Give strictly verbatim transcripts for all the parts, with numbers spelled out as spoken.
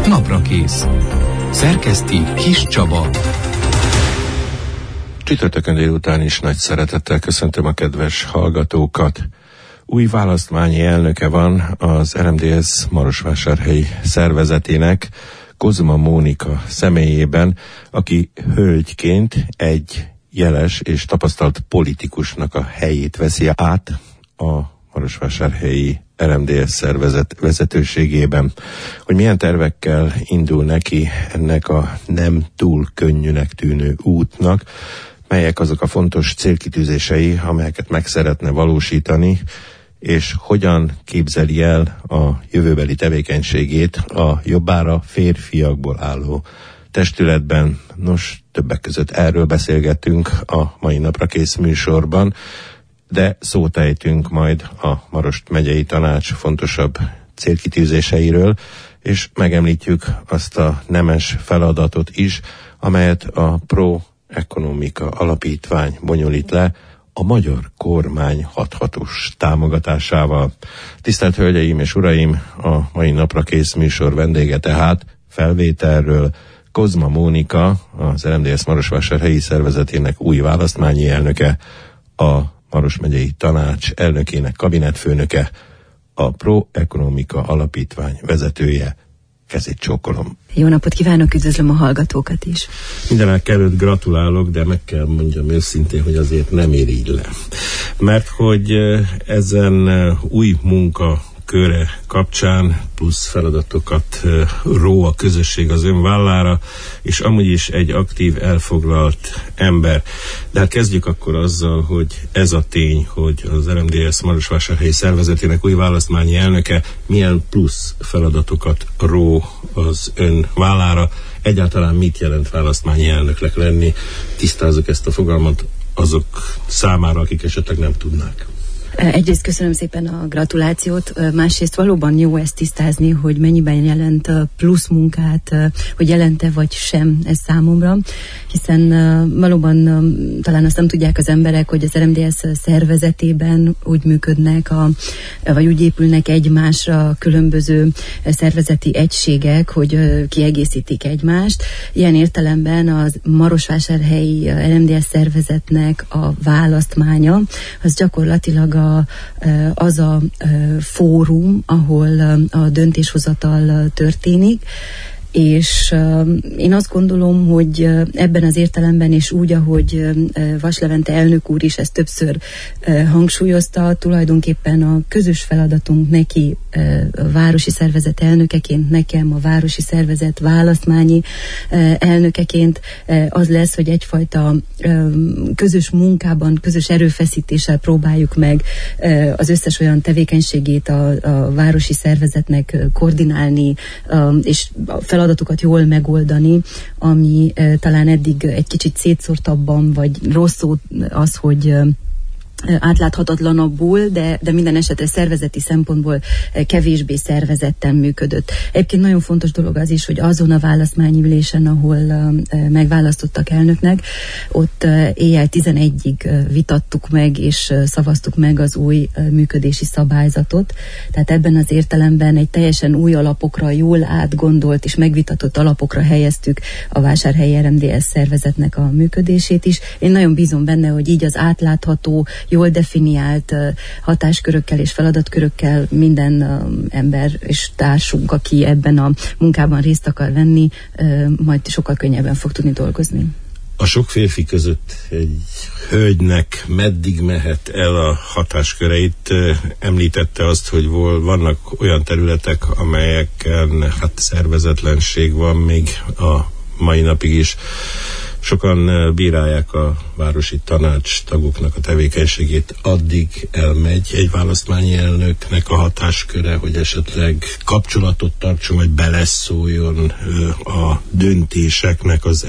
Naprakész. Szerkeszti Kis Csaba. Csütörtökön délután is nagy szeretettel köszöntöm a kedves hallgatókat. Új választmányi elnöke van az er em dé es Marosvásárhelyi szervezetének, Kozma Mónika személyében, aki hölgyként egy jeles és tapasztalt politikusnak a helyét veszi át a Marosvásárhelyi er em dé es szervezet vezetőségében. Hogy milyen tervekkel indul neki ennek a nem túl könnyűnek tűnő útnak, melyek azok a fontos célkitűzései, amelyeket meg szeretne valósítani, és hogyan képzeli el a jövőbeli tevékenységét a jobbára férfiakból álló testületben. Nos, többek között erről beszélgettünk a mai Naprakész műsorban, de szót ejtünk majd a Marost megyei tanács fontosabb célkitűzéseiről, és megemlítjük azt a nemes feladatot is, amelyet a Pro Ekonomika Alapítvány bonyolít le a magyar kormány hathatós támogatásával. Tisztelt Hölgyeim és Uraim, a mai Naprakész műsor vendége tehát felvételről Kozma Mónika, az er em dé es Marosvásárhelyi szervezetének új választmányi elnöke, a Maros megyei tanács elnökének kabinetfőnöke, a Pro Ekonomika Alapítvány vezetője. Kezét csókolom. Jó napot kívánok, üdvözlöm a hallgatókat is. Mindenek előtt gratulálok, de meg kell mondjam őszintén, hogy azért nem irigy le. Mert hogy ezen új munka köre kapcsán plusz feladatokat ró a közösség az ön vállára, és amúgy is egy aktív, elfoglalt ember. De hát kezdjük akkor azzal, hogy ez a tény, hogy az er em dé es Marosvásárhelyi szervezetének új választmányi elnöke milyen plusz feladatokat ró az ön vállára. Egyáltalán mit jelent választmányi elnöknek lenni? Tisztázzuk ezt a fogalmat azok számára, akik esetleg nem tudnák. Egyrészt köszönöm szépen a gratulációt, másrészt valóban jó ezt tisztázni, hogy mennyiben jelent plusz munkát, hogy jelente vagy sem ez számomra, hiszen valóban talán azt nem tudják az emberek, hogy az er em dé es szervezetében úgy működnek, a, vagy úgy épülnek egymásra különböző szervezeti egységek, hogy kiegészítik egymást. Ilyen értelemben az Marosvásárhelyi er em dé es szervezetnek a választmánya, az gyakorlatilag a A, az a fórum, ahol a döntéshozatal történik, és uh, én azt gondolom, hogy uh, ebben az értelemben és úgy, ahogy uh, Vas Levente elnök úr is ezt többször uh, hangsúlyozta, tulajdonképpen a közös feladatunk neki uh, a városi szervezet elnökeként, nekem a városi szervezet választmányi uh, elnökeként uh, az lesz, hogy egyfajta uh, közös munkában, közös erőfeszítéssel próbáljuk meg uh, az összes olyan tevékenységét a, a városi szervezetnek uh, koordinálni, uh, és a feladatokat jól megoldani, ami e, talán eddig egy kicsit szétszórtabban, vagy rossz szó az, hogy e, átláthatatlanabbul, de, de minden esetre szervezeti szempontból kevésbé szervezetten működött. Egyébként nagyon fontos dolog az is, hogy azon a választmányi ülésen, ahol uh, megválasztottak elnöknek, ott uh, éjjel tizenegyig uh, vitattuk meg és uh, szavaztuk meg az új uh, működési szabályzatot. Tehát ebben az értelemben egy teljesen új alapokra, jól átgondolt és megvitatott alapokra helyeztük a Vásárhelyi er em dé es szervezetnek a működését is. Én nagyon bízom benne, hogy így az átlátható, jól definiált uh, hatáskörökkel és feladatkörökkel minden uh, ember és társunk, aki ebben a munkában részt akar venni, uh, majd sokkal könnyebben fog tudni dolgozni. A sok férfi között egy hölgynek meddig mehet el a hatásköreit? Említette azt, hogy vannak olyan területek, amelyeken hát szervezetlenség van még a mai napig is. Sokan bírálják a városi tanács tagoknak a tevékenységét. Addig elmegy egy választmányi elnöknek a hatásköre, hogy esetleg kapcsolatot tartson, vagy beleszóljon a döntéseknek az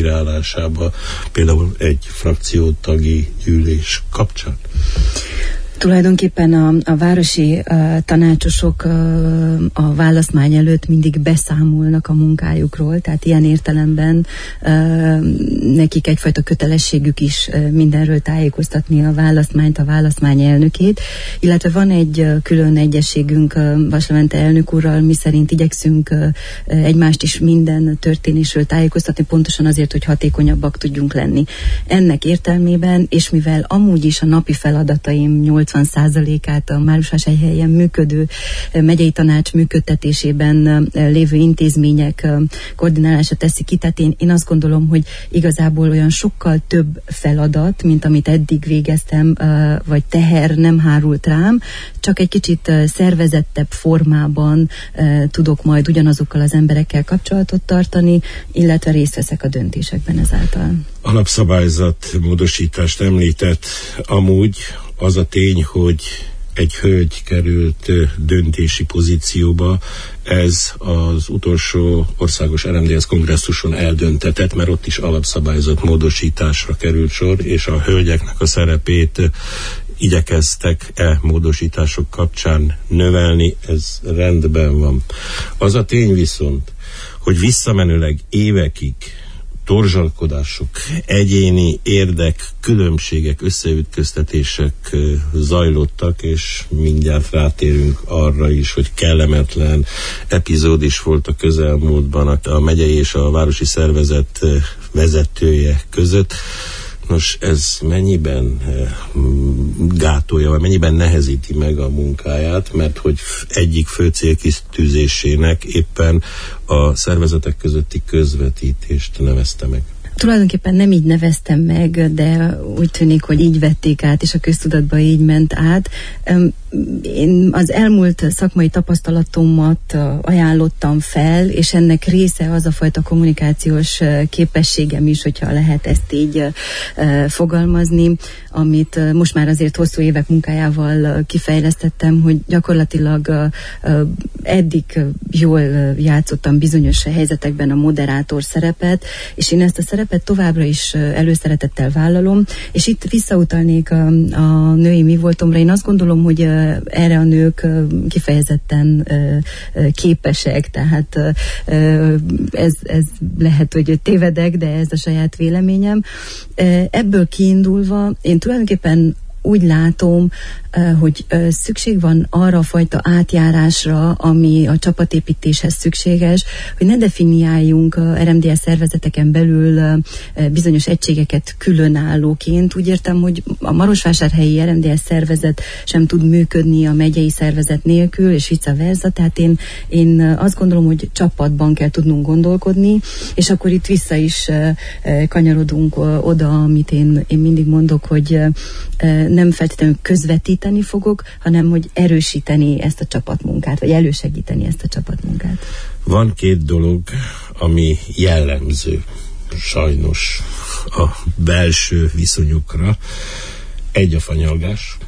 elbírálásába, például egy frakciótagi gyűlés kapcsán? Tulajdonképpen a, a városi uh, tanácsosok uh, a választmány előtt mindig beszámolnak a munkájukról, tehát ilyen értelemben uh, nekik egyfajta kötelességük is uh, mindenről tájékoztatni a választmányt, a választmány elnökét, illetve van egy uh, külön egyességünk uh, Vaslemente elnök úrral, mi szerint igyekszünk uh, egymást is minden történésről tájékoztatni, pontosan azért, hogy hatékonyabbak tudjunk lenni. Ennek értelmében, és mivel amúgy is a napi feladataim nyolcvan százalékát a Marosvásárhelyen működő megyei tanács működtetésében lévő intézmények koordinálása teszi ki, tehát én, én azt gondolom, hogy igazából olyan sokkal több feladat, mint amit eddig végeztem, vagy teher nem hárult rám, csak egy kicsit szervezettebb formában tudok majd ugyanazokkal az emberekkel kapcsolatot tartani, illetve részt veszek a döntésekben ezáltal. Alapszabályzat módosítást említett, amúgy az a tény, hogy egy hölgy került döntési pozícióba, ez az utolsó országos er em dé es kongresszuson eldöntetett, mert ott is alapszabályzat módosításra került sor, és a hölgyeknek a szerepét igyekeztek-e módosítások kapcsán növelni, ez rendben van. Az a tény viszont, hogy visszamenőleg évekig torzsalkodások, egyéni érdek, különbségek, összeütköztetések zajlottak, és mindjárt rátérünk arra is, hogy kellemetlen epizód is volt a közelmúltban a megyei és a városi szervezet vezetője között. Nos, ez mennyiben gátolja, vagy mennyiben nehezíti meg a munkáját, mert hogy egyik fő célkitűzésének éppen a szervezetek közötti közvetítést nevezte meg. Tulajdonképpen nem így neveztem meg, de úgy tűnik, hogy így vették át, és a köztudatba így ment át. Én az elmúlt szakmai tapasztalatomat ajánlottam fel, és ennek része az a fajta kommunikációs képességem is, hogyha lehet ezt így fogalmazni, amit most már azért hosszú évek munkájával kifejlesztettem, hogy gyakorlatilag eddig jól játszottam bizonyos helyzetekben a moderátor szerepet, és én ezt a szerepet továbbra is előszeretettel vállalom, és itt visszautalnék a, a női mi voltomra. Én azt gondolom, hogy erre a nők kifejezetten képesek, tehát ez, ez lehet, hogy tévedek, de ez a saját véleményem. Ebből kiindulva én tulajdonképpen úgy látom, hogy szükség van arra a fajta átjárásra, ami a csapatépítéshez szükséges, hogy ne definiáljunk a er em dé es szervezeteken belül bizonyos egységeket különállóként. Úgy értem, hogy a marosvásárhelyi er em dé es szervezet sem tud működni a megyei szervezet nélkül, és vice versa, tehát én, én azt gondolom, hogy csapatban kell tudnunk gondolkodni, és akkor itt vissza is kanyarodunk oda, amit én, én mindig mondok, hogy nem feltétlenül közvetíteni fogok, hanem hogy erősíteni ezt a csapatmunkát, vagy elősegíteni ezt a csapatmunkát. Van két dolog, ami jellemző sajnos a belső viszonyukra. Egy a fanyalgás,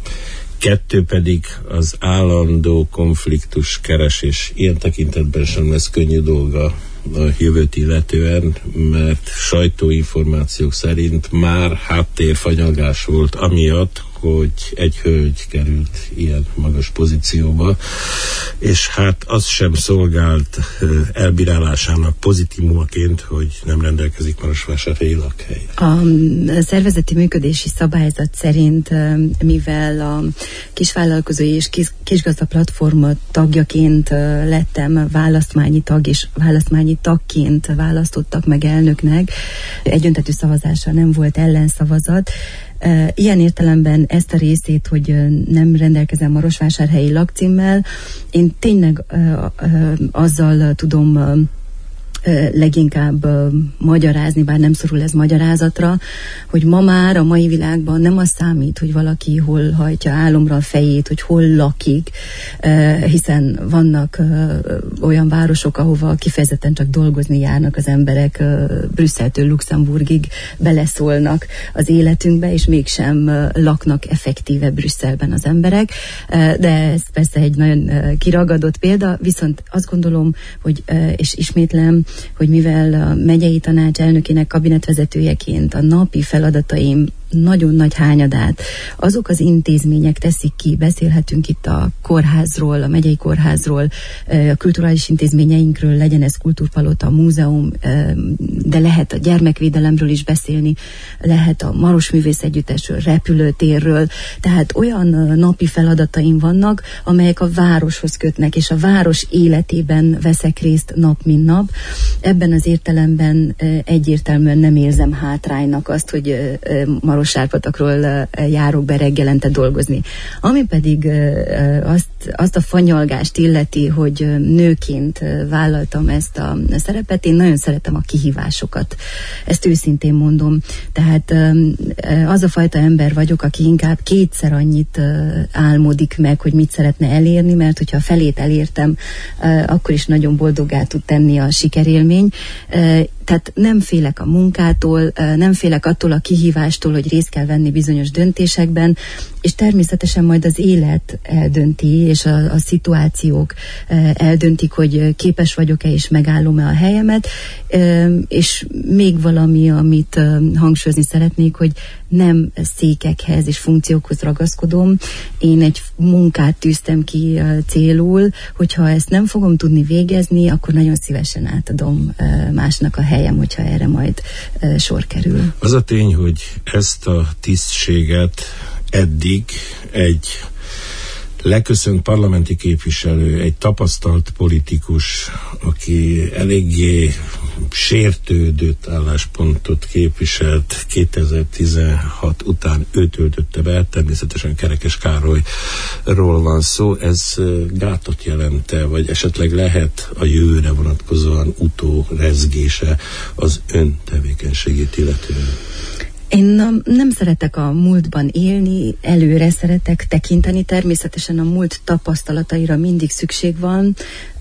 kettő pedig az állandó konfliktus keresés. Ilyen tekintetben sem lesz könnyű dolga a jövőt illetően, mert sajtóinformációk szerint már háttérfanyalgás volt amiatt, hogy egy hölgy került ilyen magas pozícióba, és hát az sem szolgált elbírálásának pozitívumaként, hogy nem rendelkezik marosvásárhelyi lakhely. A szervezeti működési szabályzat szerint, mivel a kisvállalkozói és kis, kisgazda platform tagjaként lettem választmányi tag, és választmányi tagként választottak meg elnöknek, egyöntetű szavazással nem volt ellenszavazat. Ilyen értelemben ezt a részét, hogy nem rendelkezem marosvásárhelyi lakcímmel, én tényleg azzal tudom leginkább uh, magyarázni, bár nem szorul ez magyarázatra, hogy ma már a mai világban nem az számít, hogy valaki hol hajtja álomra a fejét, hogy hol lakik, uh, hiszen vannak uh, olyan városok, ahova kifejezetten csak dolgozni járnak az emberek, uh, Brüsszeltől Luxemburgig beleszólnak az életünkbe, és mégsem uh, laknak effektíve Brüsszelben az emberek, uh, de ez persze egy nagyon uh, kiragadott példa, viszont azt gondolom, hogy, uh, és ismétlem, hogy mivel a megyei tanács elnökének kabinetvezetőjeként a napi feladataim nagyon nagy hányadát azok az intézmények teszik ki, beszélhetünk itt a kórházról, a megyei kórházról, a kulturális intézményeinkről, legyen ez kultúrpalota, múzeum, de lehet a gyermekvédelemről is beszélni, lehet a Maros Művészegyüttesről, repülőtérről, tehát olyan napi feladataim vannak, amelyek a városhoz kötnek, és a város életében veszek részt nap, mint nap. Ebben az értelemben egyértelműen nem érzem hátránynak azt, hogy Marosvásárpatakról járok be reggelente dolgozni. Ami pedig azt, azt a fanyalgást illeti, hogy nőként vállaltam ezt a szerepet, én nagyon szeretem a kihívásokat. Ezt őszintén mondom. Tehát az a fajta ember vagyok, aki inkább kétszer annyit álmodik meg, hogy mit szeretne elérni, mert hogyha a felét elértem, akkor is nagyon boldoggá tud tenni a sikerélmény. Tehát nem félek a munkától, nem félek attól a kihívástól, hogy részt kell venni bizonyos döntésekben, és természetesen majd az élet eldönti, és a, a szituációk eldöntik, hogy képes vagyok-e, és megállom-e a helyemet, és még valami, amit hangsúlyozni szeretnék, hogy nem székekhez és funkciókhoz ragaszkodom. Én egy munkát tűztem ki célul, hogyha ezt nem fogom tudni végezni, akkor nagyon szívesen átadom másnak a helyem, hogyha erre majd sor kerül. Az a tény, hogy ezt a tisztséget eddig egy leköszönt parlamenti képviselő, egy tapasztalt politikus, aki eléggé sértődött álláspontot képviselt kétezer-tizenhat után, ő töltötte be, természetesen Kerekes Károlyról van szó. Ez gátot jelente, vagy esetleg lehet a jövőre vonatkozóan utórezgése az ön tevékenységét illetően? Én nem szeretek a múltban élni, előre szeretek tekinteni, természetesen a múlt tapasztalataira mindig szükség van,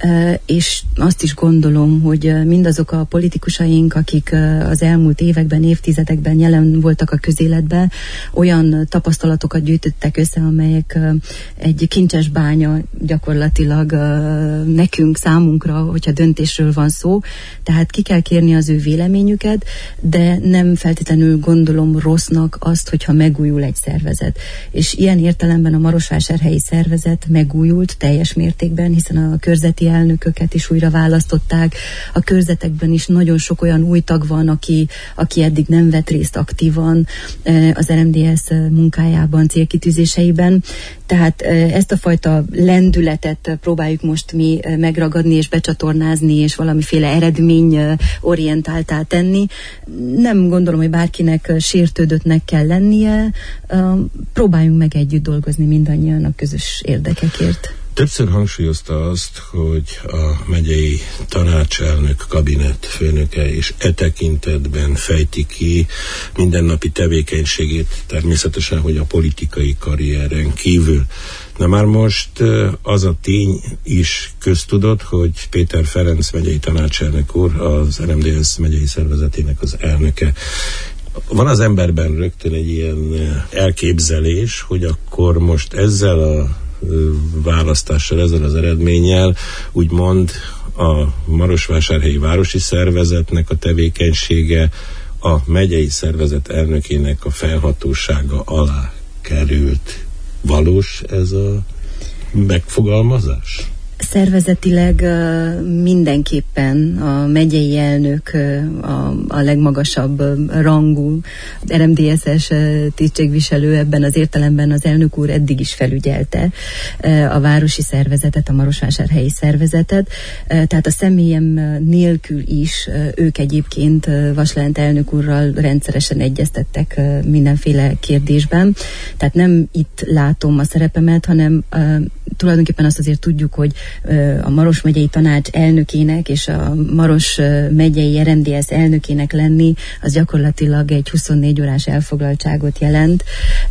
és azt is gondolom, hogy mindazok a politikusaink, akik az elmúlt években, évtizedekben jelen voltak a közéletben, olyan tapasztalatokat gyűjtöttek össze, amelyek egy kincses bánya gyakorlatilag nekünk, számunkra, hogyha döntésről van szó, tehát ki kell kérni az ő véleményüket, de nem feltétlenül gondolom rossznak azt, hogyha megújul egy szervezet. És ilyen értelemben a marosvásárhelyi szervezet megújult teljes mértékben, hiszen a körzeti elnököket is újra választották. A körzetekben is nagyon sok olyan új tag van, aki, aki eddig nem vett részt aktívan az er em dé es munkájában, célkitűzéseiben. Tehát ezt a fajta lendületet próbáljuk most mi megragadni és becsatornázni, és valamiféle eredményorientáltá tenni. Nem gondolom, hogy bárkinek sértődöttnek kell lennie. Próbáljunk meg együtt dolgozni mindannyian a közös érdekekért. Többször hangsúlyozta azt, hogy a megyei tanácselnök, kabinet főnöke és e tekintetben fejti ki mindennapi tevékenységét, természetesen, hogy a politikai karrieren kívül. Na már most az a tény is köztudott, hogy Péter Ferenc megyei tanácselnök úr az er em dé es megyei szervezetének az elnöke. Van az emberben rögtön egy ilyen elképzelés, hogy akkor most ezzel a választással, ezzel az eredménnyel úgymond a Marosvásárhelyi Városi Szervezetnek a tevékenysége a megyei szervezet elnökének a felhatósága alá került. Valós ez a megfogalmazás? Szervezetileg uh, mindenképpen a megyei elnök uh, a, a legmagasabb uh, rangú er em dé es-es uh, tisztségviselő, ebben az értelemben az elnök úr eddig is felügyelte uh, a városi szervezetet, a marosvásárhelyi szervezetet, uh, tehát a személyem nélkül is uh, ők egyébként uh, Vaslent elnök úrral rendszeresen egyeztettek uh, mindenféle kérdésben, tehát nem itt látom a szerepemet, hanem uh, tulajdonképpen azt azért tudjuk, hogy a Maros megyei tanács elnökének és a Maros megyei er em dé es elnökének lenni, az gyakorlatilag egy huszonnégy órás elfoglaltságot jelent.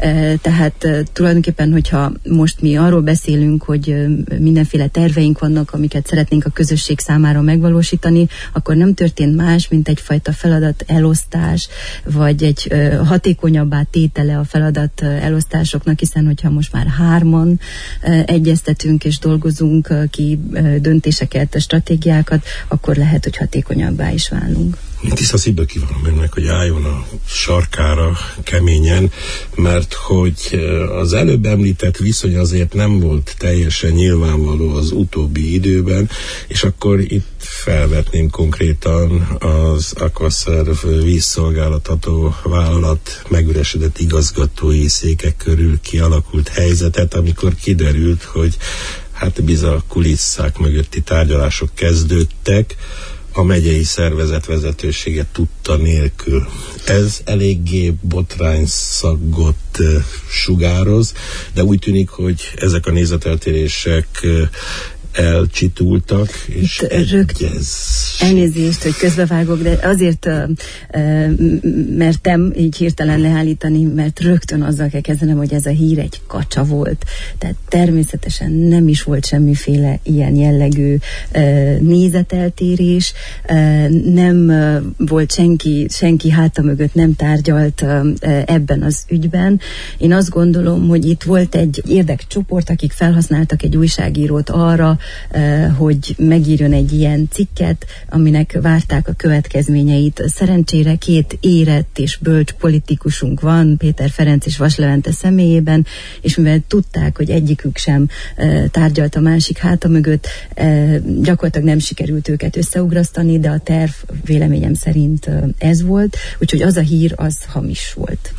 Tehát tulajdonképpen, hogyha most mi arról beszélünk, hogy mindenféle terveink vannak, amiket szeretnénk a közösség számára megvalósítani, akkor nem történt más, mint egyfajta feladat elosztás, vagy egy hatékonyabbá tétele a feladat elosztásoknak, hiszen hogyha most már hárman egyeztetünk és dolgozunk mérnöki döntéseket, stratégiákat, akkor lehet, hogy hatékonyabbá is válunk. Tiszta szívből kívánom önnek, hogy álljon a sarkára keményen, mert hogy az előbb említett viszony azért nem volt teljesen nyilvánvaló az utóbbi időben, és akkor itt felvetném konkrétan az Aquaserv vízszolgáltató vállalat megüresedett igazgatói székek körül kialakult helyzetet, amikor kiderült, hogy hát bizony a kulisszák mögötti tárgyalások kezdődtek, a megyei szervezet vezetősége tudta nélkül. Ez eléggé botrányszaggot uh, sugároz, de úgy tűnik, hogy ezek a nézeteltérések uh, elcsitultak, és egyez... Elnézést, hogy közbevágok, de azért uh, uh, mertem így hirtelen leállítani, mert rögtön azzal kell kezdenem, hogy ez a hír egy kacsa volt. Tehát természetesen nem is volt semmiféle ilyen jellegű uh, nézeteltérés, uh, nem uh, volt senki, senki háta mögött nem tárgyalt uh, ebben az ügyben. Én azt gondolom, hogy itt volt egy érdekcsoport, akik felhasználtak egy újságírót arra, hogy megírjon egy ilyen cikket, aminek várták a következményeit. Szerencsére két érett és bölcs politikusunk van, Péter Ferenc és Vas Levente személyében, és mivel tudták, hogy egyikük sem tárgyalt a másik háta mögött, gyakorlatilag nem sikerült őket összeugrasztani, de a terv véleményem szerint ez volt, úgyhogy az a hír, az hamis volt.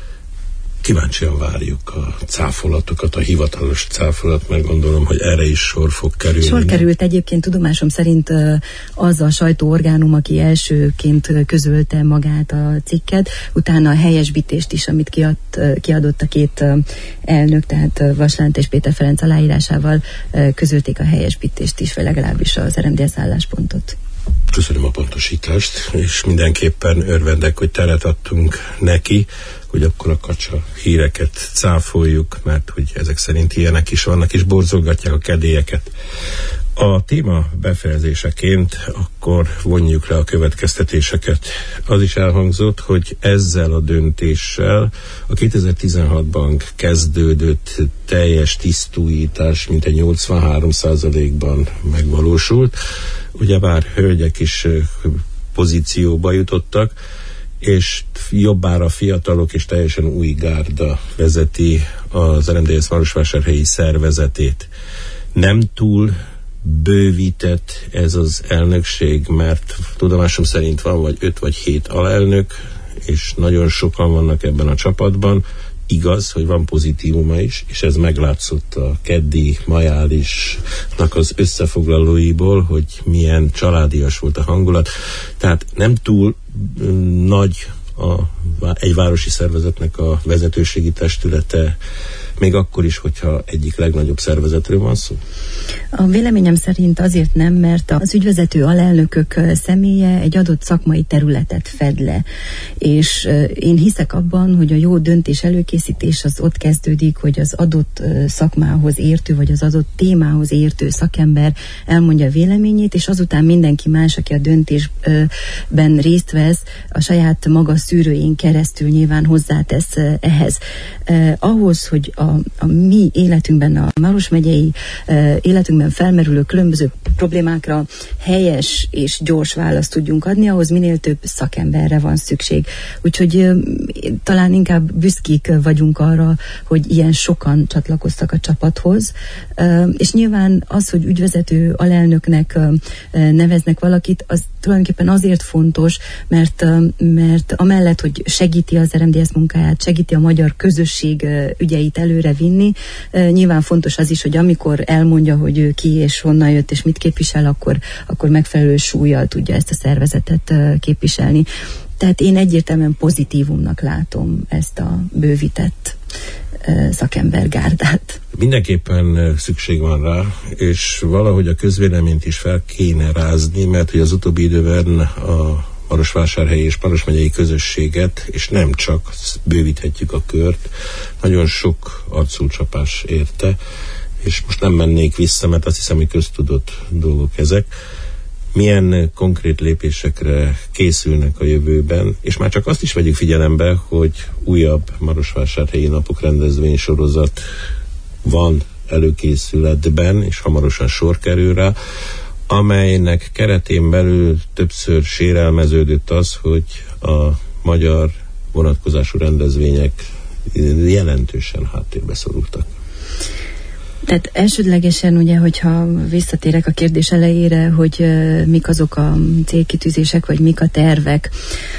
Kíváncsian várjuk a cáfolatokat, a hivatalos cáfolat, mert gondolom, hogy erre is sor fog kerülni. Sor került egyébként tudomásom szerint az a sajtóorgánum, aki elsőként közölte magát a cikket, utána a helyesbítést is, amit kiad, kiadott a két elnök, tehát Vas Levente és Péter Ferenc aláírásával közölték a helyesbítést is, vagy legalábbis az er em dé es álláspontot. Köszönöm a pontosítást, és mindenképpen örvendek, hogy teret adtunk neki, hogy akkor a kacsa híreket cáfoljuk, mert hogy ezek szerint ilyenek is vannak, és borzolgatják a kedélyeket. A téma befejezéseként akkor vonjuk le a következtetéseket. Az is elhangzott, hogy ezzel a döntéssel a kétezer-tizenhatban kezdődött teljes tisztújítás mintegy nyolcvanhárom százalékban megvalósult. Ugyebár hölgyek is pozícióba jutottak, és jobbára fiatalok és teljesen új gárda vezeti az er em dé es Marosvásárhelyi szervezetét. Nem túl bővített ez az elnökség, mert tudomásom szerint van vagy öt vagy hét alelnök, és nagyon sokan vannak ebben a csapatban. Igaz, hogy van pozitívuma is, és ez meglátszott a keddi majálisnak az összefoglalóiból, hogy milyen családias volt a hangulat. Tehát nem túl mm, nagy a, egy városi szervezetnek a vezetőségi testülete, még akkor is, hogyha egyik legnagyobb szervezetről van szó? A véleményem szerint azért nem, mert az ügyvezető alelnökök személye egy adott szakmai területet fed le. És én hiszek abban, hogy a jó döntés előkészítés az ott kezdődik, hogy az adott szakmához értő, vagy az adott témához értő szakember elmondja a véleményét, és azután mindenki más, aki a döntésben részt vesz, a saját maga szűrőjén keresztül nyilván hozzátesz ehhez. Ahhoz, hogy a A, a mi életünkben, a Maros megyei uh, életünkben felmerülő különböző problémákra helyes és gyors választ tudjunk adni, ahhoz minél több szakemberre van szükség. Úgyhogy uh, talán inkább büszkék vagyunk arra, hogy ilyen sokan csatlakoztak a csapathoz, uh, és nyilván az, hogy ügyvezető alelnöknek uh, neveznek valakit, az tulajdonképpen azért fontos, mert, uh, mert amellett, hogy segíti az er em dé es munkáját, segíti a magyar közösség uh, ügyeit elő vinni. Nyilván fontos az is, hogy amikor elmondja, hogy ő ki és honnan jött és mit képvisel, akkor, akkor megfelelő súllyal tudja ezt a szervezetet képviselni. Tehát én egyértelműen pozitívumnak látom ezt a bővített szakembergárdát. Mindenképpen szükség van rá, és valahogy a közvéleményt is fel kéne rázni, mert hogy az utóbbi időben a Marosvásárhelyi és Maros megyei közösséget, és nem csak, bővíthetjük a kört, nagyon sok arcúcsapás érte, és most nem mennék vissza, mert azt hiszem, hogy köztudott dolgok ezek. Milyen konkrét lépésekre készülnek a jövőben, és már csak azt is vegyük figyelembe, hogy újabb Marosvásárhelyi napok rendezvénysorozat van előkészületben, és hamarosan sor kerül rá, amelynek keretén belül többször sérelmeződött az, hogy a magyar vonatkozású rendezvények jelentősen háttérbe szorultak. Tehát elsődlegesen ugye, hogyha visszatérek a kérdés elejére, hogy uh, mik azok a célkitűzések, vagy mik a tervek.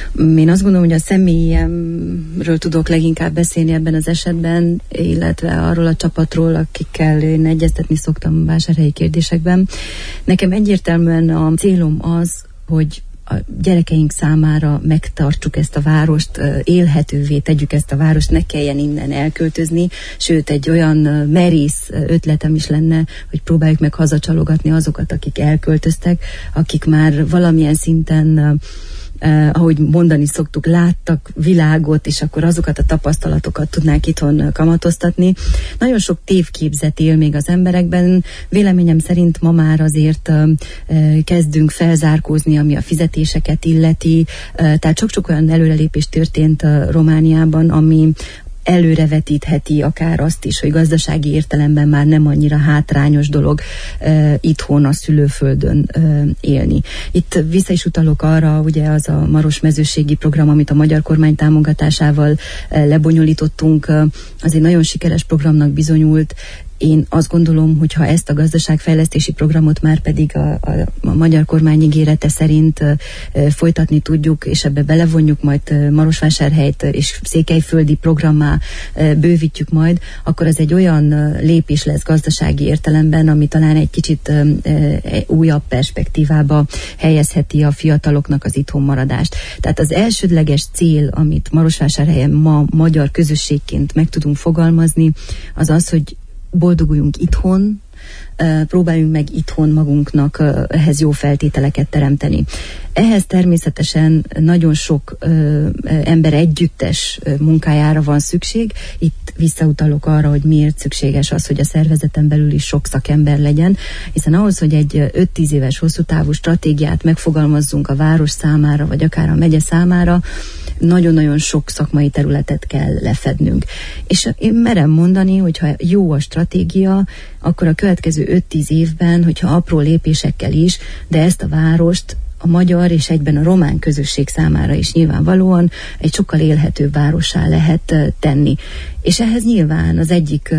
Én azt gondolom, hogy a személyemről tudok leginkább beszélni ebben az esetben, illetve arról a csapatról, akikkel én egyeztetni szoktam vásárhelyi kérdésekben. Nekem egyértelműen a célom az, hogy a gyerekeink számára megtartsuk ezt a várost, élhetővé tegyük ezt a várost, ne kelljen innen elköltözni, sőt egy olyan merész ötletem is lenne, hogy próbáljuk meg hazacsalogatni azokat, akik elköltöztek, akik már valamilyen szinten, Uh, ahogy mondani szoktuk, láttak világot, és akkor azokat a tapasztalatokat tudnák itthon kamatoztatni. Nagyon sok tévképzet él még az emberekben. Véleményem szerint ma már azért uh, uh, kezdünk felzárkózni, ami a fizetéseket illeti. Uh, tehát sok-sok olyan előrelépés történt uh, Romániában, ami előrevetítheti akár azt is, hogy gazdasági értelemben már nem annyira hátrányos dolog uh, itthon a szülőföldön uh, élni. Itt vissza is utalok arra, ugye az a Maros mezőségi program, amit a magyar kormány támogatásával uh, lebonyolítottunk, uh, az egy nagyon sikeres programnak bizonyult. Én azt gondolom, hogy ha ezt a gazdaságfejlesztési programot már pedig a, a, a magyar kormány ígérete szerint e, e, folytatni tudjuk, és ebbe belevonjuk majd e, Marosvásárhelyt és székelyföldi programmá e, bővítjük majd, akkor ez egy olyan e, lépés lesz gazdasági értelemben, ami talán egy kicsit e, e, újabb perspektívába helyezheti a fiataloknak az itthon maradást. Tehát az elsődleges cél, amit Marosvásárhelyen ma magyar közösségként meg tudunk fogalmazni, az az, hogy boldoguljunk itthon, próbáljunk meg itthon magunknak ehhez jó feltételeket teremteni. Ehhez természetesen nagyon sok ö, ember együttes munkájára van szükség. Itt visszautalok arra, hogy miért szükséges az, hogy a szervezeten belül is sok szakember legyen, hiszen ahhoz, hogy egy öt-tíz éves hosszú távú stratégiát megfogalmazzunk a város számára, vagy akár a megye számára, nagyon-nagyon sok szakmai területet kell lefednünk. És én merem mondani, hogyha jó a stratégia, akkor a következő öt-tíz évben, hogyha apró lépésekkel is, de ezt a várost a magyar és egyben a román közösség számára is nyilvánvalóan egy sokkal élhetőbb várossá lehet tenni. És ehhez nyilván az egyik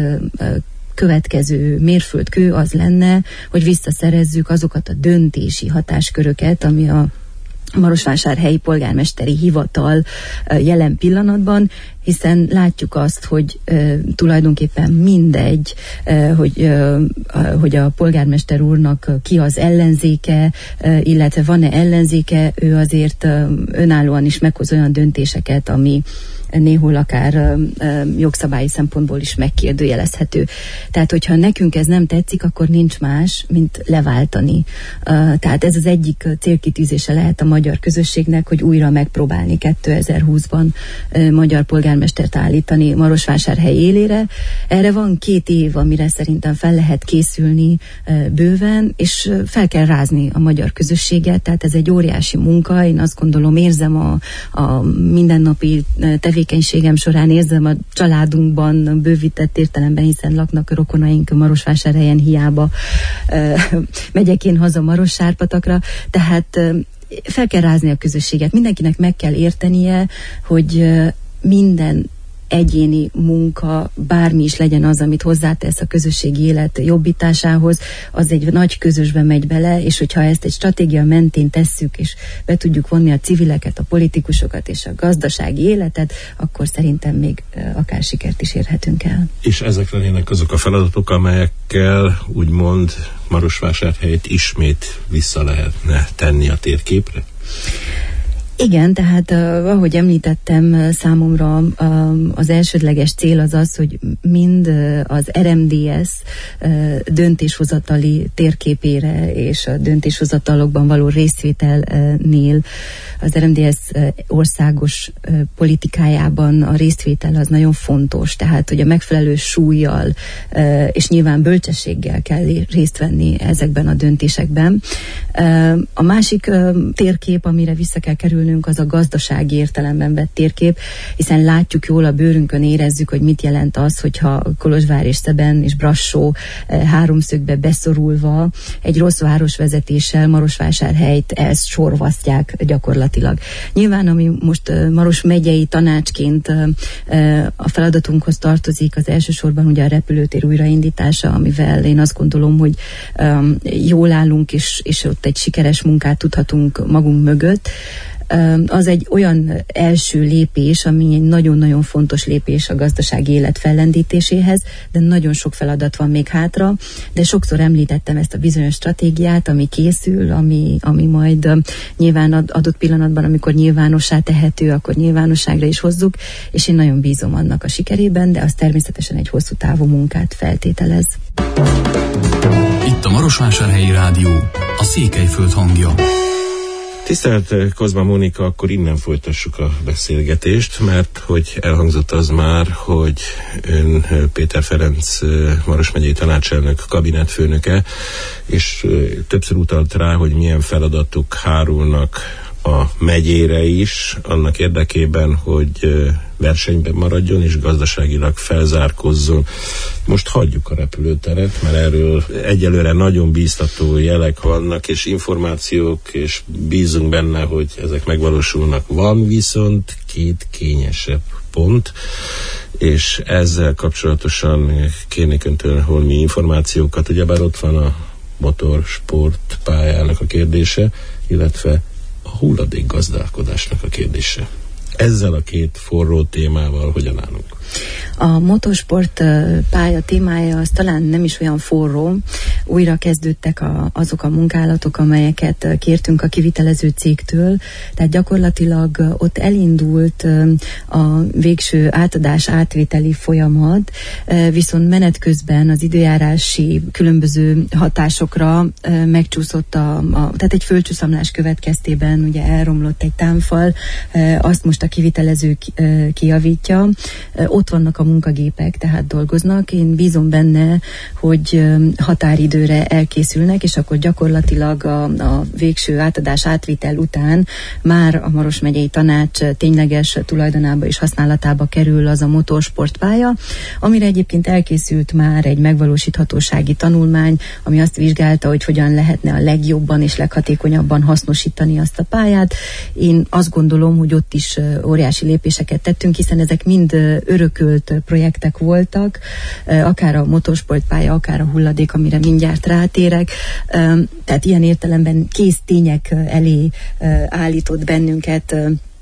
következő mérföldkő az lenne, hogy visszaszerezzük azokat a döntési hatásköröket, ami a Marosvásárhelyi polgármesteri hivatal jelen pillanatban, hiszen látjuk azt, hogy uh, tulajdonképpen mindegy, uh, hogy, uh, hogy a polgármester úrnak ki az ellenzéke, uh, illetve van-e ellenzéke, ő azért uh, önállóan is meghoz olyan döntéseket, ami néhol akár uh, uh, jogszabályi szempontból is megkérdőjelezhető. Tehát, hogyha nekünk ez nem tetszik, akkor nincs más, mint leváltani. Uh, tehát ez az egyik célkitűzése lehet a magyar közösségnek, hogy újra megpróbálni kétezer-húszban uh, magyar polgármestert állítani Marosvásárhely élére. Erre van két év, amire szerintem fel lehet készülni uh, bőven, és uh, fel kell rázni a magyar közösséget, tehát ez egy óriási munka. Én azt gondolom, érzem a, a mindennapi tevékenységben, tevékenységem során érzem a családunkban bővített értelemben, hiszen laknak rokonaink Marosvásárhelyen, hiába uh, megyek én haza Marossárpatakra, tehát uh, fel kell rázni a közösséget. Mindenkinek meg kell értenie, hogy uh, minden egyéni munka, bármi is legyen az, amit hozzátesz a közösségi élet jobbításához, az egy nagy közösbe megy bele, és hogyha ezt egy stratégia mentén tesszük, és be tudjuk vonni a civileket, a politikusokat és a gazdasági életet, akkor szerintem még akár sikert is érhetünk el. És ezek lennének azok a feladatok, amelyekkel úgymond Marosvásárhelyet ismét vissza lehetne tenni a térképre? Igen, tehát uh, ahogy említettem, számomra uh, az elsődleges cél az az, hogy mind uh, az er em dé es uh, döntéshozatali térképére és a döntéshozatalokban való részvételnél az er em dé es uh, országos uh, politikájában a részvétel az nagyon fontos, tehát hogy a megfelelő súllyal uh, és nyilván bölcsességgel kell részt venni ezekben a döntésekben. Uh, a másik uh, térkép, amire vissza kell kerülni, figyelnünk, az a gazdasági értelemben vett térkép, hiszen látjuk jól a bőrünkön, érezzük, hogy mit jelent az, hogyha Kolozsvár és Szeben és Brassó háromszögbe beszorulva egy rossz városvezetéssel Marosvásárhelyt elsorvasztják gyakorlatilag. Nyilván, ami most Maros megyei tanácsként a feladatunkhoz tartozik, az elsősorban ugye a repülőtér újraindítása, amivel én azt gondolom, hogy jól állunk, és, és ott egy sikeres munkát tudhatunk magunk mögött. Az egy olyan első lépés, ami egy nagyon-nagyon fontos lépés a gazdasági élet fellendítéséhez, de nagyon sok feladat van még hátra, de sokszor említettem ezt a bizonyos stratégiát, ami készül, ami, ami majd nyilván adott pillanatban, amikor nyilvánossá tehető, akkor nyilvánosságra is hozzuk, és én nagyon bízom annak a sikerében, de az természetesen egy hosszú távú munkát feltételez. Itt a Marosvásárhelyi Rádió, a Székelyföld hangja. Tisztelt Kozma Mónika, akkor innen folytassuk a beszélgetést, mert hogy elhangzott az már, hogy ön Péter Ferenc Maros megyei tanácselnök kabinetfőnöke, és többször utalt rá, hogy milyen feladatok hárulnak a megyére is, annak érdekében, hogy versenyben maradjon és gazdaságilag felzárkozzon. Most hagyjuk a repülőteret, mert erről egyelőre nagyon bíztató jelek vannak, és információk, és bízunk benne, hogy ezek megvalósulnak. Van viszont két kényesebb pont, és ezzel kapcsolatosan kérnék öntől holmi információkat. Ugyebár ott van a motorsport pályának a kérdése, illetve a hulladékgazdálkodásnak a kérdése. Ezzel a két forró témával hogyan állunk? A motorsport pálya témája az talán nem is olyan forró. Újra kezdődtek a, azok a munkálatok, amelyeket kértünk a kivitelező cégtől. Tehát gyakorlatilag ott elindult a végső átadás átvételi folyamat, viszont menet közben az időjárási különböző hatásokra megcsúszott a, a tehát egy földcsúszamlás következtében ugye elromlott egy támfal, azt most a kivitelező kijavítja. Ott vannak a munkagépek, tehát dolgoznak. Én bízom benne, hogy határidőre elkészülnek, és akkor gyakorlatilag a, a végső átadás átvitel után már a Maros megyei tanács tényleges tulajdonába és használatába kerül az a motorsportpálya, amire egyébként elkészült már egy megvalósíthatósági tanulmány, ami azt vizsgálta, hogy hogyan lehetne a legjobban és leghatékonyabban hasznosítani azt a pályát. Én azt gondolom, hogy ott is óriási lépéseket tettünk, hiszen ezek mind örökölt projektek voltak, akár a motorsportpálya, akár a hulladék, amire mindjárt rátérek. Tehát ilyen értelemben kész tények elé állított bennünket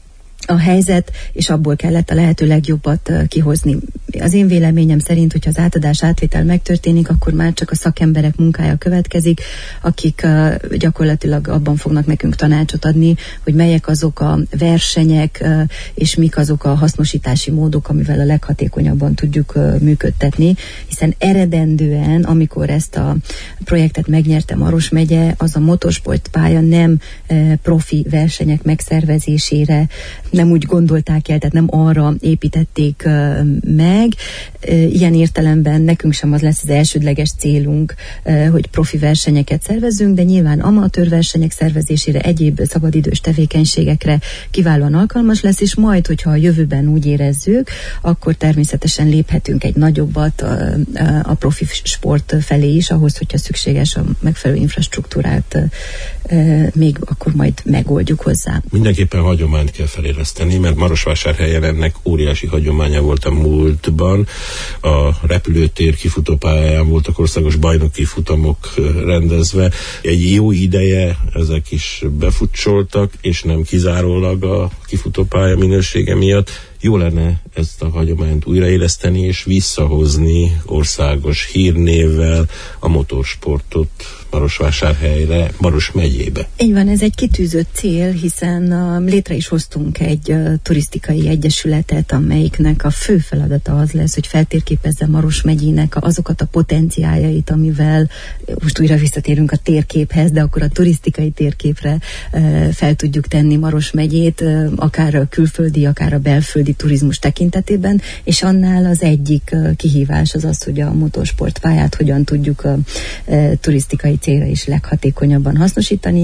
a helyzet, és abból kellett a lehető legjobbat kihozni. Az én véleményem szerint, hogyha az átadás átvétel megtörténik, akkor már csak a szakemberek munkája következik, akik uh, gyakorlatilag abban fognak nekünk tanácsot adni, hogy melyek azok a versenyek, uh, és mik azok a hasznosítási módok, amivel a leghatékonyabban tudjuk uh, működtetni, hiszen eredendően, amikor ezt a projektet megnyerte Maros megye, az a motorsportpálya nem uh, profi versenyek megszervezésére, nem úgy gondolták el, tehát nem arra építették uh, meg. Uh, ilyen értelemben nekünk sem az lesz az elsődleges célunk, uh, hogy profi versenyeket szervezzünk, de nyilván amatőr versenyek szervezésére, egyéb szabadidős tevékenységekre kiválóan alkalmas lesz, és majd, hogyha a jövőben úgy érezzük, akkor természetesen léphetünk egy nagyobbat uh, uh, a profi sport felé is, ahhoz, hogyha szükséges a megfelelő infrastruktúrát uh, még akkor majd megoldjuk hozzá. Mindenképpen hagyományt kell feléleszteni, mert Marosvásárhelyen ennek óriási hagyománya volt a múltban. A repülőtér kifutópályán voltak országos bajnoki futamok rendezve. Egy jó ideje ezek is befutcsoltak, és nem kizárólag a kifutópálya minősége miatt. Jó lenne ezt a hagyományt újraéleszteni és visszahozni országos hírnévvel a motorsportot Marosvásárhelyre, Maros megyébe. Így van, ez egy kitűzött cél, hiszen uh, létre is hoztunk egy uh, turisztikai egyesületet, amelyiknek a fő feladata az lesz, hogy feltérképezze Maros megyének azokat a potenciáljait, amivel most újra visszatérünk a térképhez, de akkor a turisztikai térképre uh, fel tudjuk tenni Maros megyét, uh, akár a külföldi, akár a belföldi turizmus tekintetében, és annál az egyik uh, kihívás az az, hogy a motorsportpályát hogyan tudjuk a uh, turisztikai célra is leghatékonyabban hasznosítani.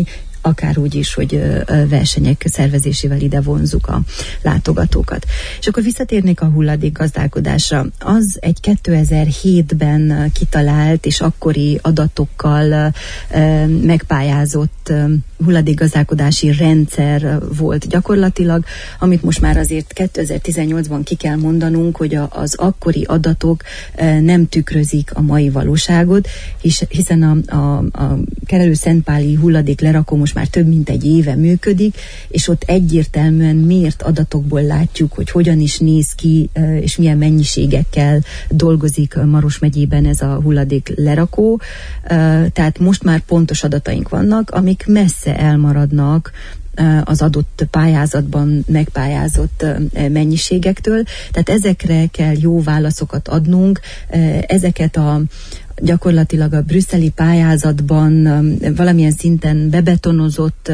akár úgy is, hogy versenyek szervezésével ide vonzuk a látogatókat. És akkor visszatérnék a hulladékgazdálkodásra. Az egy kétezer-hétben kitalált és akkori adatokkal megpályázott hulladékgazdálkodási rendszer volt gyakorlatilag, amit most már azért kétezer-tizennyolcban ki kell mondanunk, hogy a, az akkori adatok nem tükrözik a mai valóságot, hiszen a, a, a Kerelő-Szentpáli hulladék lerakó most már több mint egy éve működik, és ott egyértelműen mért adatokból látjuk, hogy hogyan is néz ki, és milyen mennyiségekkel dolgozik Maros megyében ez a hulladék lerakó. Tehát most már pontos adataink vannak, amik messze elmaradnak az adott pályázatban megpályázott mennyiségektől. Tehát ezekre kell jó válaszokat adnunk, ezeket a gyakorlatilag a brüsszeli pályázatban valamilyen szinten bebetonozott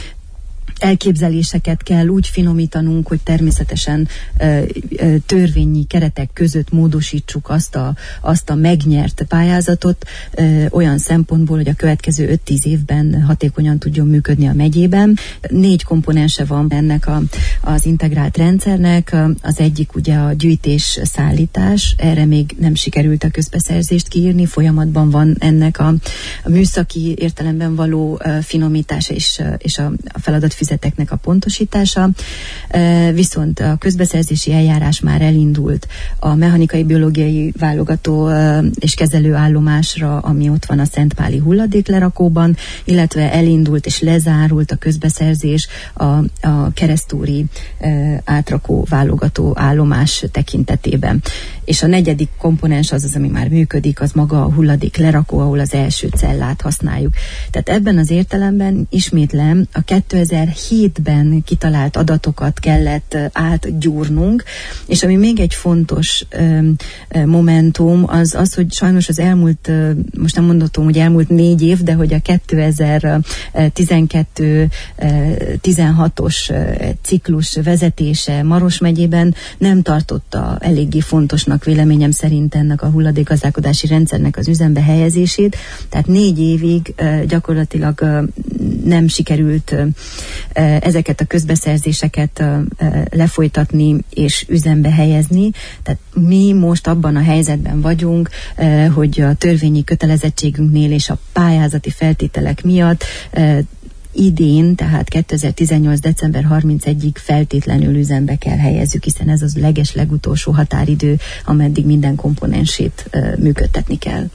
elképzeléseket kell úgy finomítanunk, hogy természetesen ö, ö, törvényi keretek között módosítsuk azt a, azt a megnyert pályázatot ö, olyan szempontból, hogy a következő öt-tíz évben hatékonyan tudjon működni a megyében. Négy komponense van ennek a, az integrált rendszernek. Az egyik ugye a gyűjtés-szállítás, erre még nem sikerült a közbeszerzést kiírni, folyamatban van ennek a, a műszaki értelemben való ö, finomítása és, és a, a feladatfizetés a pontosítása, viszont a közbeszerzési eljárás már elindult a mechanikai biológiai válogató és kezelőállomásra, ami ott van a Szentpáli hulladéklerakóban, illetve elindult és lezárult a közbeszerzés a, a keresztúri átrakó válogató állomás tekintetében. És a negyedik komponens az az, ami már működik, az maga a hulladék lerakó, ahol az első cellát használjuk. Tehát ebben az értelemben ismétlem a kétezer-hétben kitalált adatokat kellett átgyúrnunk, és ami még egy fontos ö, ö, momentum, az az, hogy sajnos az elmúlt, ö, most nem mondhatom, hogy elmúlt négy év, de hogy a kétezer-tizenkettő tizenhatos ciklus vezetése Maros megyében nem tartotta eléggé fontosnak véleményem szerint ennek a hulladékgazdálkodási rendszernek az üzembe helyezését, tehát négy évig uh, gyakorlatilag uh, nem sikerült uh, ezeket a közbeszerzéseket uh, uh, lefolytatni és üzembe helyezni, tehát mi most abban a helyzetben vagyunk, uh, hogy a törvényi kötelezettségünknél és a pályázati feltételek miatt uh, idén, tehát kétezer-tizennyolc december harmincegyedikéig feltétlenül üzembe kell helyezzük, hiszen ez az leges legutolsó határidő, ameddig minden komponensét uh, működtetni kell.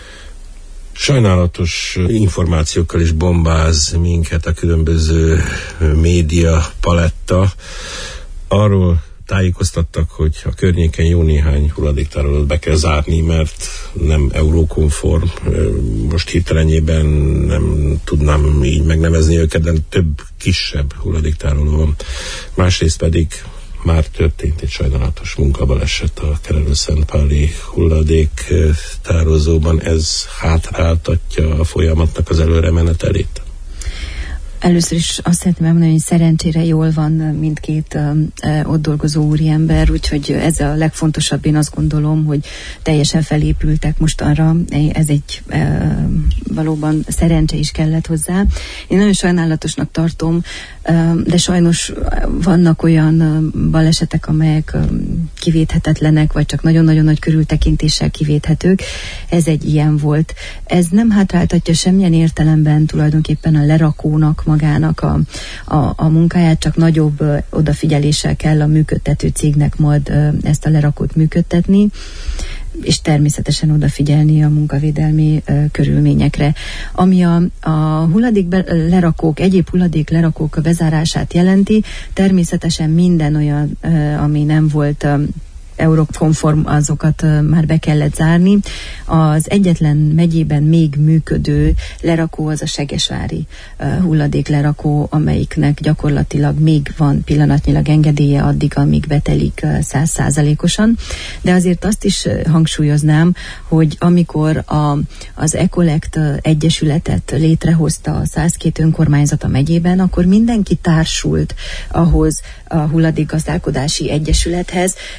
Sajnálatos információkkal is bombáz minket a különböző média paletta. Arról tájékoztattak, hogy a környéken jó néhány hulladéktárolót be kell zárni, mert nem eurókonform. Most hirtelenjében nem tudnám így megnevezni őket, de több kisebb hulladéktároló van. Másrészt pedig már történt egy sajnálatos munkabaleset a Kerelő-Szentpáli hulladéktározóban. Ez hátráltatja a folyamatnak az előremenetelét. Először is azt szeretném elmondani, hogy szerencsére jól van mindkét uh, uh, ott dolgozó úriember, úgyhogy ez a legfontosabb, én azt gondolom, hogy teljesen felépültek mostanra, ez egy uh, valóban szerencse is kellett hozzá. Én nagyon sajnálatosnak tartom, uh, de sajnos vannak olyan uh, balesetek, amelyek uh, kivéthetetlenek, vagy csak nagyon-nagyon nagy körültekintéssel kivéthetők. Ez egy ilyen volt. Ez nem hátráltatja semmilyen értelemben tulajdonképpen a lerakónak, magának a, a, a munkáját, csak nagyobb ö, odafigyeléssel kell a működtető cégnek majd ö, ezt a lerakót működtetni, és természetesen odafigyelni a munkavédelmi ö, körülményekre. Ami a, a hulladék be, lerakók, egyéb hulladék lerakók bezárását jelenti, természetesen minden olyan, ö, ami nem volt ö, eurokonform, azokat uh, már be kellett zárni. Az egyetlen megyében még működő lerakó az a segesvári uh, hulladéklerakó, amelyiknek gyakorlatilag még van pillanatnyilag engedélye addig, amíg betelik száz százalékosan. De azért azt is uh, hangsúlyoznám, hogy amikor a, az Ecollect uh, egyesületet létrehozta a százkettő önkormányzat a megyében, akkor mindenki társult ahhoz a hulladékgazdálkodási egyesülethez, tehát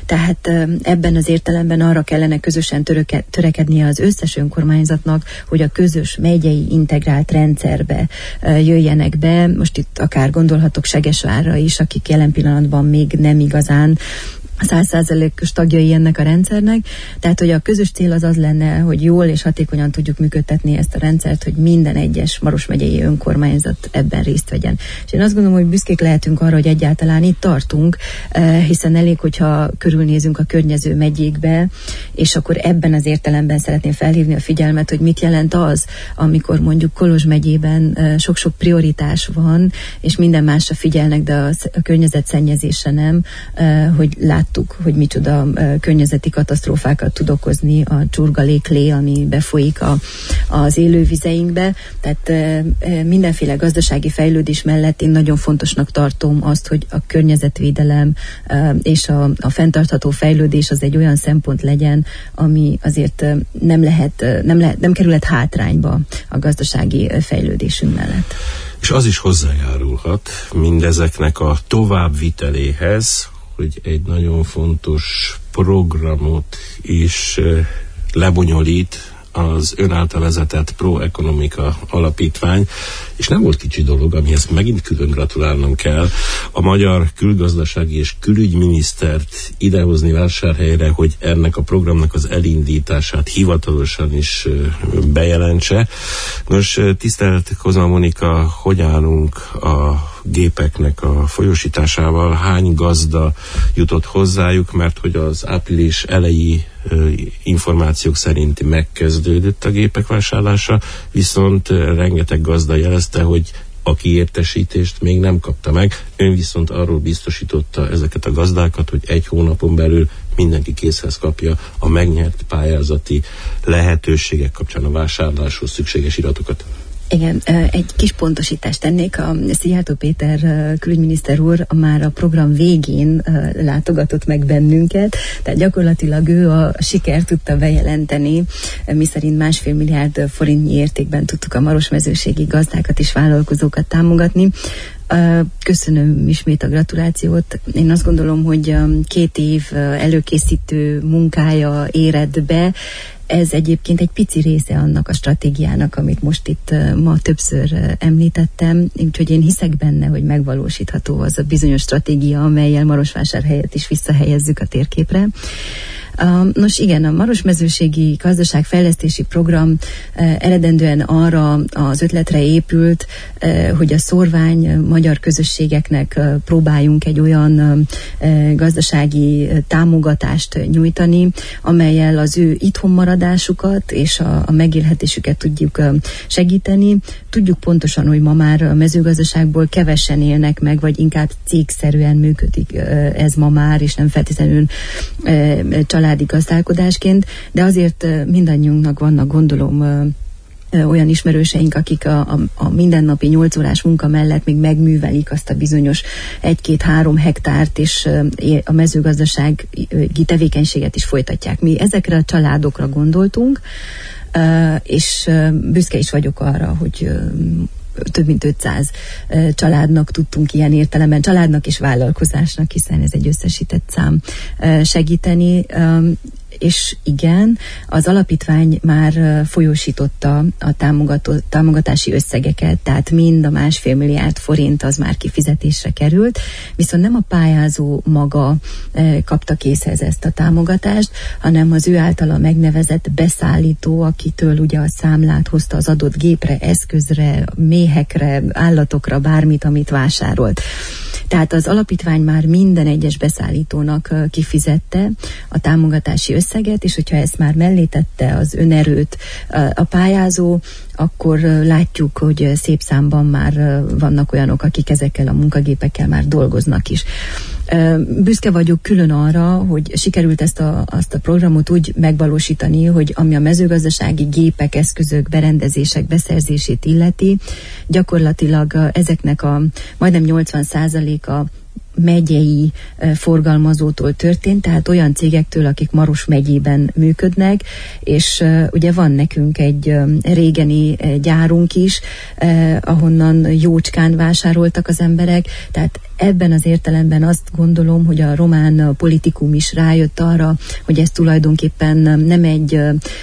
ebben az értelemben arra kellene közösen töröke, törekednie az összes önkormányzatnak, hogy a közös megyei integrált rendszerbe jöjjenek be. Most itt akár gondolhatok Segesvárra is, akik jelen pillanatban még nem igazán száz százalékos tagjai ennek a rendszernek. Tehát, hogy a közös cél az az lenne, hogy jól és hatékonyan tudjuk működtetni ezt a rendszert, hogy minden egyes Maros megyei önkormányzat ebben részt vegyen. És én azt gondolom, hogy büszkék lehetünk arra, hogy egyáltalán itt tartunk, hiszen elég, hogyha körülnézünk a környező megyékbe, és akkor ebben az értelemben szeretném felhívni a figyelmet, hogy mit jelent az, amikor mondjuk Kolozs megyében sok-sok prioritás van, és minden másra figyelnek, de a, a környezetszennyezésre nem, hogy lát hogy micsoda uh, környezeti katasztrófákat tud okozni a csurgaléklé, ami befolyik a, az élővizeinkbe. Tehát uh, mindenféle gazdasági fejlődés mellett én nagyon fontosnak tartom azt, hogy a környezetvédelem uh, és a, a fenntartható fejlődés az egy olyan szempont legyen, ami azért uh, nem lehet, uh, nem lehet, nem kerülhet hátrányba a gazdasági fejlődésünk mellett. És az is hozzájárulhat mindezeknek a továbbviteléhez, hogy egy nagyon fontos programot is lebonyolít az ön által vezetett Pro Economica alapítvány, és nem volt kicsi dolog, amihez megint külön gratulálnom kell, a magyar külgazdasági és külügyminisztert idehozni Vásárhelyre, hogy ennek a programnak az elindítását hivatalosan is bejelentse. Nos, tisztelt Kozma Monika, hogy állunk a gépeknek a folyósításával, hány gazda jutott hozzájuk, mert hogy az április elejé információk szerint megkezdődött a gépek vásárlása, viszont rengeteg gazda jelezte, hogy a kiértesítést még nem kapta meg. Ön viszont arról biztosította ezeket a gazdákat, hogy egy hónapon belül mindenki készhez kapja a megnyert pályázati lehetőségek kapcsán a vásárláshoz szükséges iratokat. Igen, egy kis pontosítást tennék. A Szijjártó Péter külügyminiszter úr már a program végén látogatott meg bennünket, tehát gyakorlatilag ő a sikert tudta bejelenteni, miszerint másfél milliárd forintnyi értékben tudtuk a marosmezőségi gazdákat és vállalkozókat támogatni. Köszönöm ismét a gratulációt. Én azt gondolom, hogy két év előkészítő munkája érett be. Ez egyébként egy pici része annak a stratégiának, amit most itt ma többször említettem, úgyhogy én hiszek benne, hogy megvalósítható az a bizonyos stratégia, amellyel Marosvásárhelyet is visszahelyezzük a térképre. Uh, nos igen, a Marosmezőségi Gazdaságfejlesztési Program uh, eredendően arra az ötletre épült, uh, hogy a szórvány magyar közösségeknek uh, próbáljunk egy olyan uh, gazdasági uh, támogatást nyújtani, amellyel az ő itthonmaradásukat és a, a megélhetésüket tudjuk uh, segíteni. Tudjuk pontosan, hogy ma már a mezőgazdaságból kevesen élnek meg, vagy inkább cégszerűen működik uh, ez ma már, és nem feltétlenül uh, család gazdálkodásként, de azért mindannyiunknak vannak, gondolom, olyan ismerőseink, akik a, a, a mindennapi nyolc órás munka mellett még megművelik azt a bizonyos egy-két-három hektárt, és a mezőgazdasági tevékenységet is folytatják. Mi ezekre a családokra gondoltunk, és büszke is vagyok arra, hogy több mint ötszáz családnak tudtunk ilyen értelemben, családnak és vállalkozásnak, hiszen ez egy összesített szám, segíteni. És igen, az alapítvány már folyósította a támogató, támogatási összegeket, tehát mind a másfél milliárd forint az már kifizetésre került, viszont nem a pályázó maga kapta készhez ezt a támogatást, hanem az ő általa megnevezett beszállító, akitől ugye a számlát hozta az adott gépre, eszközre, méhekre, állatokra, bármit, amit vásárolt. Tehát az alapítvány már minden egyes beszállítónak kifizette a támogatási összeget, és hogyha ezt már mellé tette az önerőt a pályázó, akkor látjuk, hogy szép számban már vannak olyanok, akik ezekkel a munkagépekkel már dolgoznak is. Büszke vagyok külön arra, hogy sikerült ezt a, azt a programot úgy megvalósítani, hogy ami a mezőgazdasági gépek, eszközök, berendezések beszerzését illeti, gyakorlatilag ezeknek a majdnem nyolcvan százaléka megyei forgalmazótól történt, tehát olyan cégektől, akik Maros megyében működnek, és ugye van nekünk egy régeni gyárunk is, ahonnan jócskán vásároltak az emberek, tehát ebben az értelemben azt gondolom, hogy a román politikum is rájött arra, hogy ez tulajdonképpen nem egy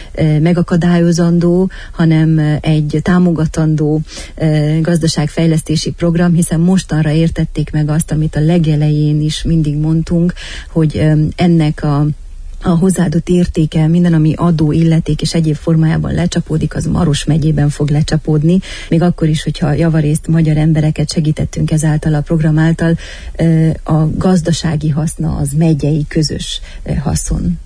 megakadályozandó, hanem egy támogatandó gazdaságfejlesztési program, hiszen mostanra értették meg azt, amit a legelején is mindig mondtunk, hogy ennek a a hozzáadott értéke, minden, ami adó, illeték és egyéb formájában lecsapódik, az Maros megyében fog lecsapódni, még akkor is, hogyha javarészt magyar embereket segítettünk ezáltal a program által, a gazdasági haszna az megyei közös haszon.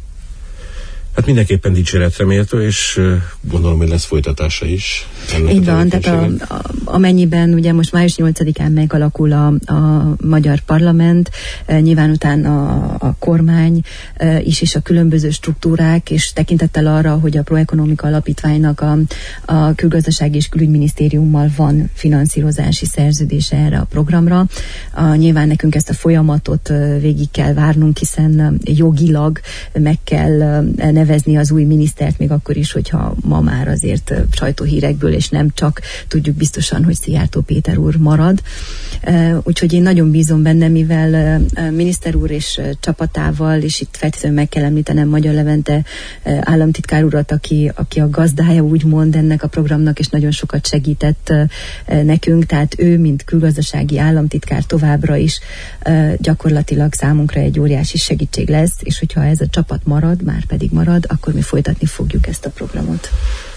Hát mindenképpen dicséretre méltó, és gondolom, hogy lesz folytatása is. Így van, tehát a, a, amennyiben ugye most május nyolcadikán megalakul a, a magyar parlament, e, nyilván utána a, a kormány e, is, és a különböző struktúrák, és tekintettel arra, hogy a Proekonomika Alapítványnak a, a külgazdasági és külügyminisztériummal van finanszírozási szerződése erre a programra. A, nyilván nekünk ezt a folyamatot e, végig kell várnunk, hiszen jogilag meg kell nevezni az új minisztert, még akkor is, hogyha ma már azért sajtóhírekből, és nem csak tudjuk biztosan, hogy Szijjártó Péter úr marad. Úgyhogy én nagyon bízom benne, mivel miniszter úr és csapatával, és itt feltétlenül meg kell említenem Magyar Levente államtitkár urat, aki, aki a gazdája úgymond ennek a programnak, és nagyon sokat segített nekünk, tehát ő, mint külgazdasági államtitkár továbbra is gyakorlatilag számunkra egy óriási segítség lesz, és hogyha ez a csapat marad, már pedig marad, akkor mi folytatni fogjuk ezt a programot.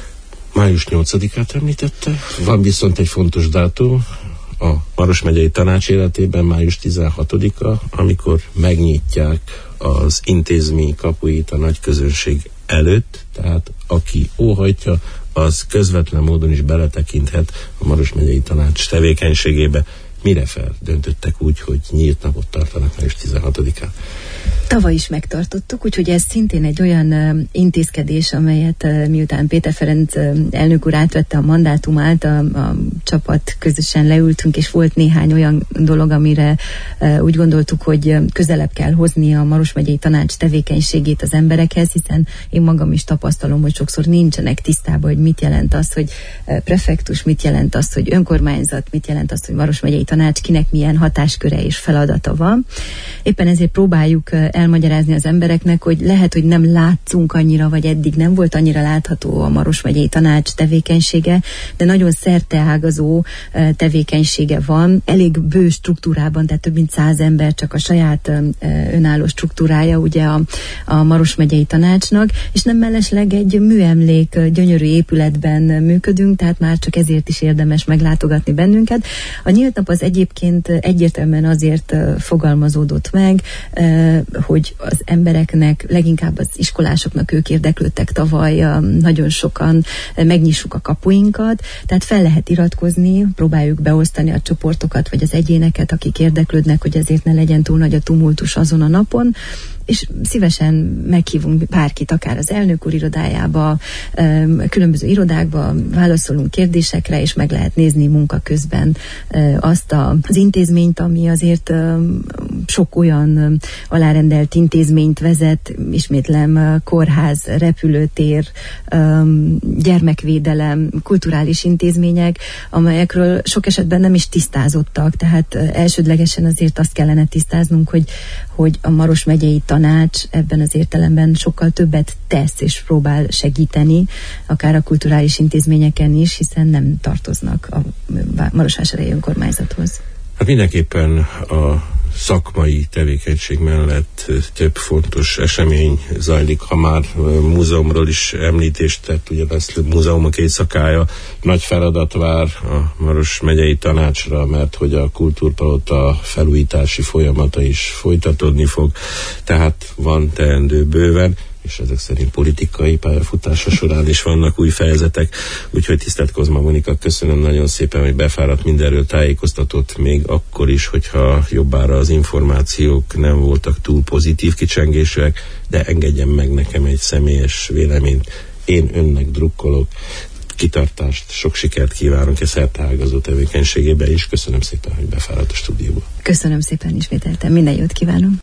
május nyolcadikát említette, van viszont egy fontos dátum, a Maros megyei tanács életében május tizenhatodika, amikor megnyitják az intézmény kapuit a nagy közönség előtt, tehát aki óhajtja, az közvetlen módon is beletekinthet a Maros megyei tanács tevékenységébe. Mire fel döntöttek úgy, hogy nyílt napot tartanak május tizenhatodikán? Tavaly is megtartottuk, úgyhogy ez szintén egy olyan uh, intézkedés, amelyet uh, miután Péter Ferenc uh, elnök úr átvette a mandátumát, a, a csapat közösen leültünk, és volt néhány olyan dolog, amire uh, úgy gondoltuk, hogy uh, közelebb kell hozni a Maros megyei tanács tevékenységét az emberekhez, hiszen én magam is tapasztalom, hogy sokszor nincsenek tisztában, hogy mit jelent az, hogy uh, prefektus, mit jelent az, hogy önkormányzat, mit jelent az, hogy Maros megyei tanács, kinek milyen hatásköre és feladata van. Éppen ezért próbáljuk uh, elmagyarázni az embereknek, hogy lehet, hogy nem látszunk annyira, vagy eddig nem volt annyira látható a Maros megyei tanács tevékenysége, de nagyon szerteágazó tevékenysége van, elég bő struktúrában, tehát több mint száz ember csak a saját önálló struktúrája ugye a, a Maros megyei tanácsnak, és nem mellesleg egy műemlék gyönyörű épületben működünk, tehát már csak ezért is érdemes meglátogatni bennünket. A nyílt nap az egyébként egyértelműen azért fogalmazódott meg, hogy az embereknek, leginkább az iskolásoknak, ők érdeklődtek tavaly, nagyon sokan, megnyissuk a kapuinkat, tehát fel lehet iratkozni, próbáljuk beosztani a csoportokat, vagy az egyéneket, akik érdeklődnek, hogy ezért ne legyen túl nagy a tumultus azon a napon, és szívesen meghívunk bárkit, akár az elnök úr irodájába, különböző irodákba, válaszolunk kérdésekre, és meg lehet nézni munka közben azt a, az intézményt, ami azért sok olyan alárendelt intézményt vezet, ismétlem, kórház, repülőtér, gyermekvédelem, kulturális intézmények, amelyekről sok esetben nem is tisztázottak, tehát elsődlegesen azért azt kellene tisztáznunk, hogy, hogy a Maros megyei tanács ebben az értelemben sokkal többet tesz és próbál segíteni, akár a kulturális intézményeken is, hiszen nem tartoznak a Marosvásárhelyi önkormányzathoz. Hát mindenképpen a szakmai tevékenység mellett több fontos esemény zajlik, ha már múzeumról is említést tett, ugye lesz múzeumok éjszakája, nagy feladat vár a Maros megyei tanácsra, mert hogy a kultúrpalota felújítási folyamata is folytatódni fog, tehát van teendő bőven, és ezek szerint politikai pályafutása során is vannak új fejezetek. Úgyhogy tisztelt Kozma Monika, köszönöm nagyon szépen, hogy befáradt, mindenről tájékoztatott, még akkor is, hogyha jobbára az információk nem voltak túl pozitív kicsengésűek, de engedjen meg nekem egy személyes véleményt. Én önnek drukkolok. kitartást, sok sikert kívánunk a szerteágazó tevékenységébe is. Köszönöm szépen, hogy befáradt a stúdióba. Köszönöm szépen ismételten, minden jót kívánok.